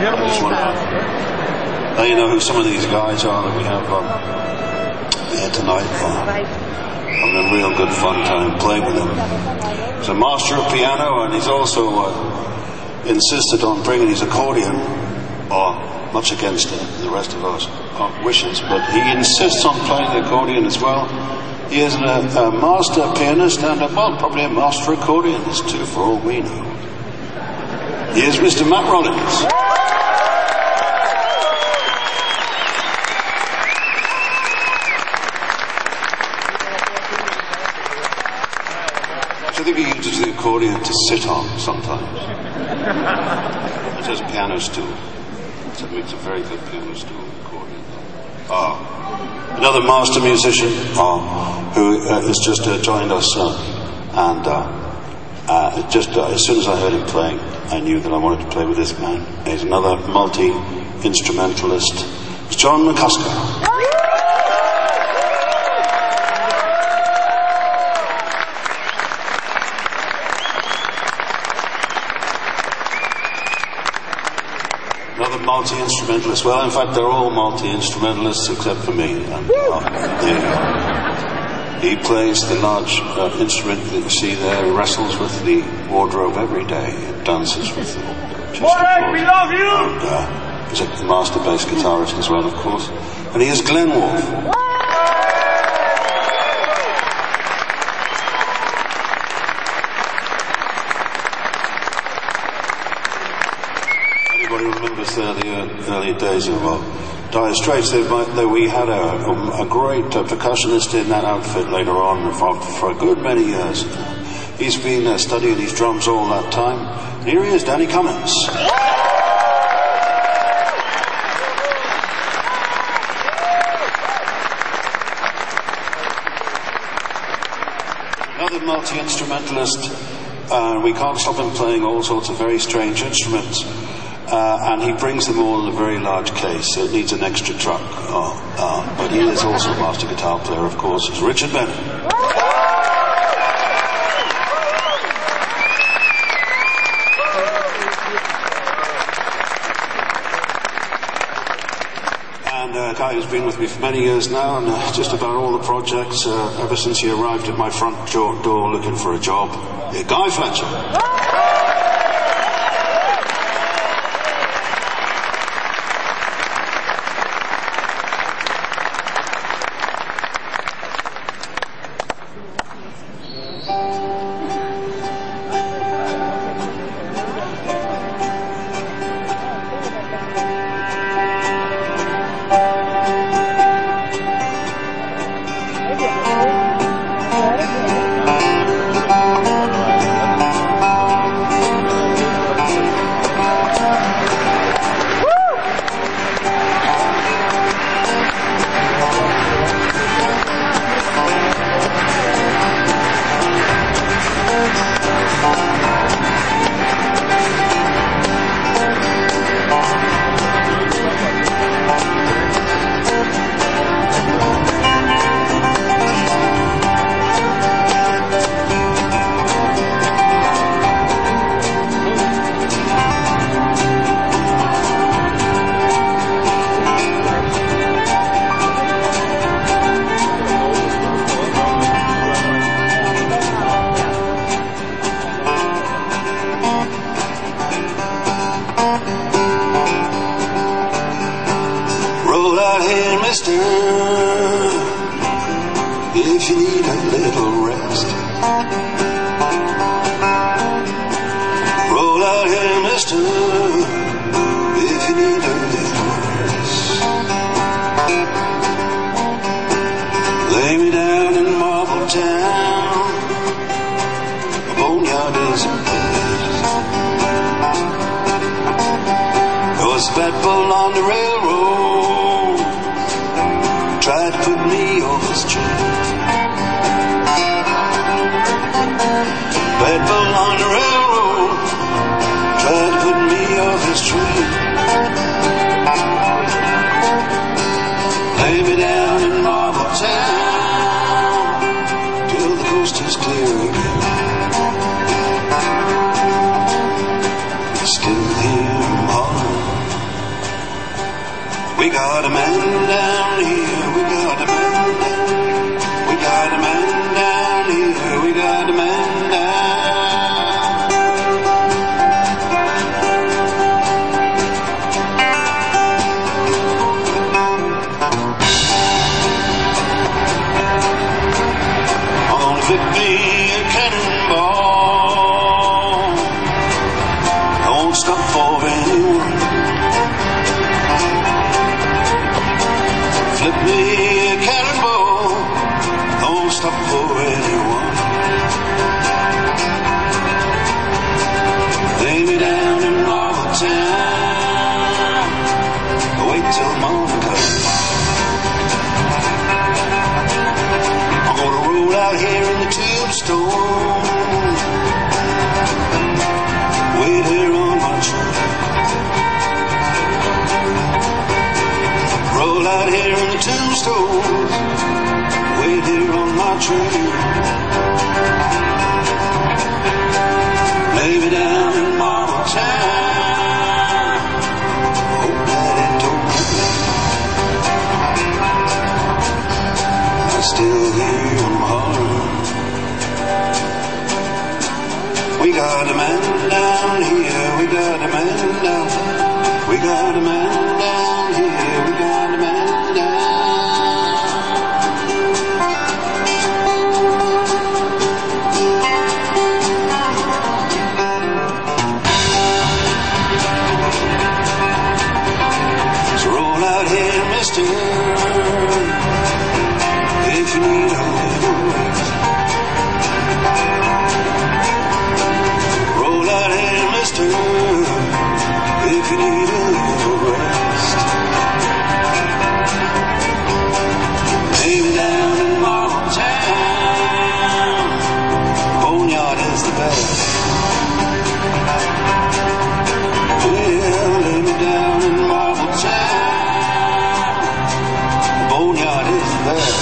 I just want to let you know who some of these guys are that we have here tonight. Having a real good fun time playing with him. He's a master of piano, and he's also insisted on bringing his accordion, or much against the rest of us wishes, but he insists on playing the accordion as well. He is a master pianist and probably a master accordionist too, for all we know. He is Mr. Matt Rollins. I think he uses the accordion to sit on sometimes. It has a piano stool. So it's a very good piano stool accordion. Another master musician who has just joined us, and just as soon as I heard him playing, I knew that I wanted to play with this man. He's another multi-instrumentalist. It's John McCusker. Another multi-instrumentalist. Well, in fact, they're all multi-instrumentalists except for me. And, he plays the large instrument that you see there. He wrestles with the wardrobe every day. He dances with the chest. We love you! And he's a master bass guitarist as well, of course. And he is Glenn Wolfe. Anybody remembers the early days of Dire Straits? We had a great percussionist in that outfit later on for a good many years. He's been studying his drums all that time. And here he is, Danny Cummins. Another multi-instrumentalist. We can't stop him playing all sorts of very strange instruments. And he brings them all in a very large case, so it needs an extra truck. But he is also a master guitar player, of course. It's Richard Bennett. And a guy who's been with me for many years now, and just about all the projects, ever since he arrived at my front door looking for a job. Guy Fletcher. If you need a little rest, roll out here, mister. If you need a little rest, lay me down in Marble Town. A boneyard is a place. There was a fat bull on the railroad, tried to put me off his train. Fat bull on the railroad, tried to put me off his train. Lay me down in Marble Town till the coast is clear again. Still hear him holler, We got a man down here, we got a man down. We got a man down here, we got a man down. I'm gonna flip me a cannonball. I won't stop for anyone. Flip me a cannonball, I won't stop for anyone. Lay me down in Marble Town, wait till morning comes. I'm gonna roll out here in the tombstone, wait here on my train. Roll out here in the tombstone, wait here on my train. Lay me down in Marble Town, hope that it don't rain. I still hear them hollering. We got a man down here, we got a man down. We got a man down here, we got a man down. So roll out here, mister, if you need a little rest. Roll out here, mister, if you need a little rest. Lay me down in Marble Town, Boneyard is the best. Well, lay me down in Marble Town, Boneyard is the best.